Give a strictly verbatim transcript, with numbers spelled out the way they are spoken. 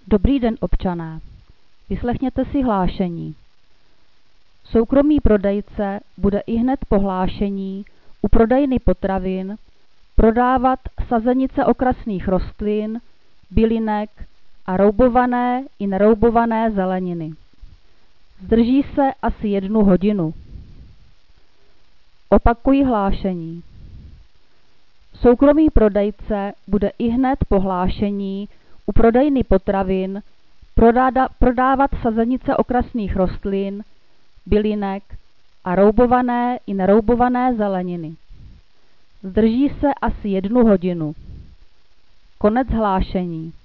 Dobrý den, občané. Vyslechněte si hlášení. Soukromý prodejce bude ihned po hlášení u prodejny potravin prodávat sazenice okrasných rostlin, bylinek a roubované i neroubované zeleniny. Zdrží se asi jednu hodinu. Opakuji hlášení. Soukromý prodejce bude ihned po hlášení u prodejny potravin prodáda, prodávat sazenice okrasných rostlin, bylinek a roubované i neroubované zeleniny. Zdrží se asi jednu hodinu. Konec hlášení.